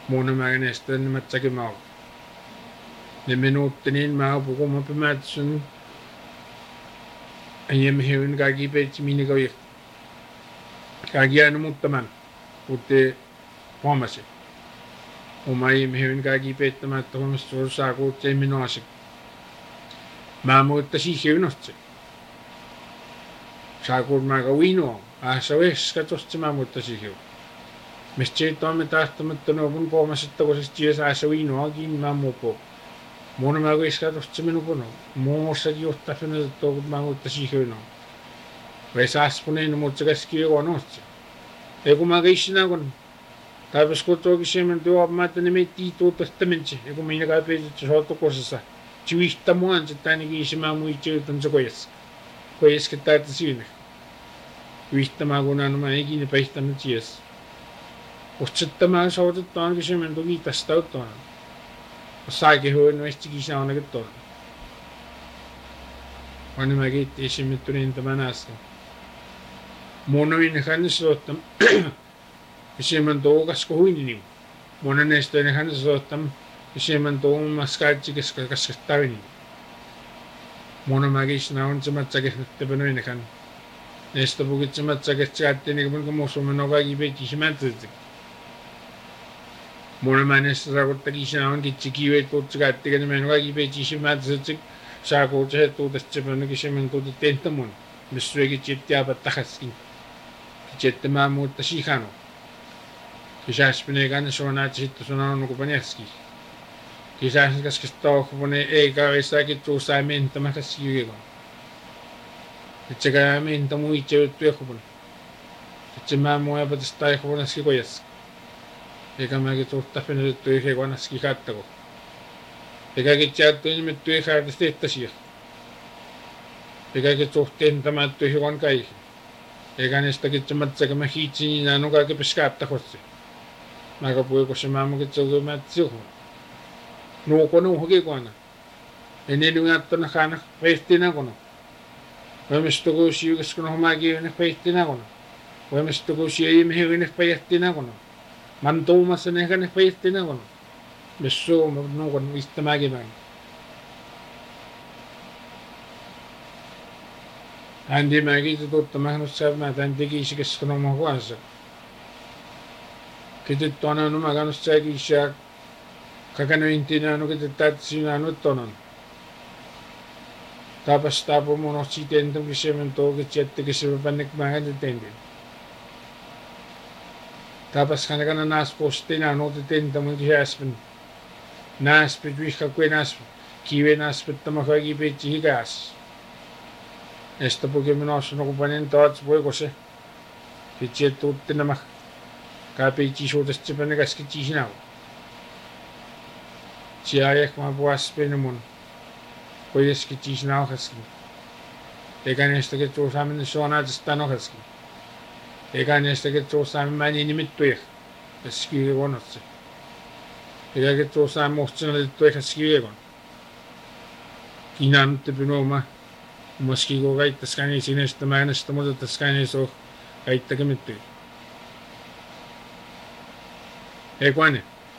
Muunamaga näistä nimetsäkin mä oon. Ne minuutti niin mä oon puhumaan pimätsun. Aiemmin hyvin kaikki peitsi minne käy. Kaikki aina muuttamaan. Puhutti huomasi. Oma aiemmin hyvin kaikki peittämään, että huomasi suosaa kuutti ei minun asia. Mä muutta siihen unohtsi. Saa kuulmaa uinoa. Se olisi katsosti mä muutta siihen. Mistä siitä on me tahtomatta nuovun puomassa, että kun se saa uinoakin mä muupu. Mun mä olisi katsosti minun puno. Muussa johtaa fenä, että mä muutta siihen uinoa. Vai saaspuneen, mutta se käski on ohtsi. Ei kun mä käisin kun taipus kotoakin semmoinen tuomaan, että ne meittiin tuotasta mensi. Ei kun minä kaipein, että se on kosassa. Se vihtaa mua, että ainakin se mä muitin, että on se kojas. Kojaska täältä siinä. Vihtamaan kun aina mä ikinä päihtänyt ties. Otsetta mä saatettu ainakin semmoinen toki tästä ottaa. Saikin hyvin noestikin se ainakin tuolla. Vaan mä kiittiin semmoinen tulin tämän äsken. Mun on hänestä ottaa. Semmoinen toukas kuin mun on näistä hänestä ottaa. Semmoinen toukas kaikki kaskastaan. Mun on mäkin on se matsakin nyt penoin hän. Näistä pukit se matsakin saattiin niin kuin muussamme on kaikki peitsi se mätsätä. Mun on näistä saavuttakin se on kitsi kivet kuutsi kaikki ne on kaikki peitsi se mätsätä. Saa kuutsi se tuutesta se penokin semmoinen tuuti tentä mun. Missä syökin tietää takaskin. Sitten mä muutta sihanu. Kisäspineen kanssa on näitä sitten sanonut nuku paneski. Kisäspineen kanssa tohvone ei kaavissaakin tuussa mentämässä siivikoon. Sitten se käy mentä muitse juttu johon. Sitten mä muu epätästä johonaskin kojas. Eikä mäkin tuutta fenetty johonaskin kattako. Eikä kitsäytty nimetty johonaskin tehtäisiä. Eikä suhteen tämä johon kaikki. Eikä näistä kitsämättä, kun mä hiitsin niin aina kaikki piskääptä hossi. Mä puhuin, kun se mä mun kitsäytyy mättä siuhun. Nuuhokin kuona. Ei ne lyngättönä kaana peihtinä kuona. Voimistu kun siukas kun on mäkin yhden peihtinä kuona. Voimistu kun siuimme hyvin peihtinä kuona. Man tuumassa ne eikä ne peihtinä kuona. Missä on nuukon mistä mäkin mäkin. Hän mäkin tuttu mähnut sävmää tän tekisi kesken oma huonsa. Kityt tuona on oma kannut säkis ja kakanointina on kityt täytsinä nyt on. Tapas tapu mun on siten tunkin semmen tuokit jättikin se pannek mähän tentin. Tapas kannakana naaspostina on otet tentä mun hiäspän. Naaspit vihka kuin naaspit. Kiven naaspit tämä kaikki peitsi hikäs. Näistä puhukin noissa kun panen taas voiko se. Sitten sieltä tuutti nämä kaipeitsi suutesta se panen käskitsi sinä. Siellä ehkä mä puhuas penen mun. Koiskitsi sinä ohaskin. Eikä näistä kettu saamen se on ajastaan ohaskin. Eikä näistä kettu saamen mä niin nimittuja. Tässä kiikonotse. Eikä kettu saamen muhtsina liittu ehkä kiikon. Kiinaan nyt pynoomaan. Maski kun väittäskään ei sinestä mä äänestä, mutta täskään ei soo väittäkin mitään. Eikä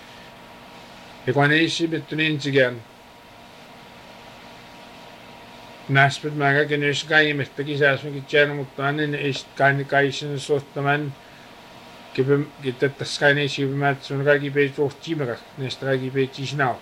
ei siivitty ensikään. Näspät mä kaiken jos kaimesta kisääsmäkin tjäänu, mutta annen ei kaisen suhtamaan. Täskään ei siivimään, että se on kaikki peit suhtiimekak, näistä kaikki peit sinau.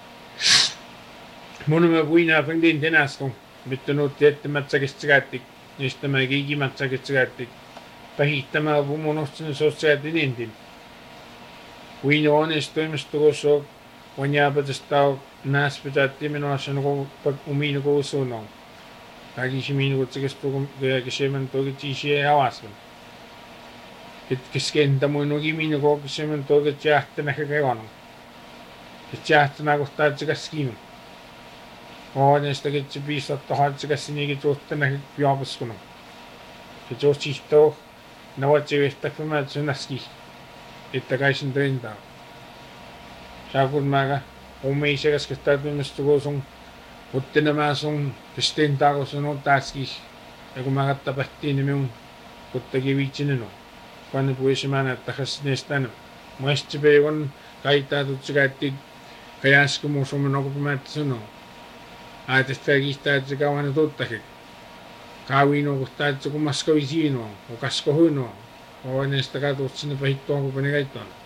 Mun mä puinaa fengtin tenäskon. Nyt on tietty mätsäkistä käytti, niistä mä kiinni mätsäkistä käytti. Pähittämään mun ostin sosiaalinen entin. Kuin onnistuimista, kun se on jääpätästä näspytätti minua sen omiin kuusuunnoon. Kaikki minun kutsikasta kun semmoinen toki tiisiä avasvan. Keskentä mun onkin minun koki semmoinen toki jähtänä kevanon. Jähtänä kohtaa etsäkäs kiinni. Näistäkin se piisatta haitsekäs niinkin tuottena piapaskunut. Se tuossihtoa, ne ovat se yhtäkään että se näski, että kaisin töintää. Saakun määrä omiisekäs, kun täytymästä kun sun ottinamään sun pistintää, kun sun on täski. Ja kun mä kattapahtiin, niin minun kuitenkin viitsinen on. Vaan ne puhuisi mä näyttäkäs niistä enemmän. Muisti peikon kaitaa tutsikätti kajaska muusumme nokupumättä sanoo. Aatesta kiistää, että se kauan tuttakin. Kaawino kohtaa, että se kummaska visiino, o kasko huino. O näistä katut sinne pahittuaan, kun ne kaittoon.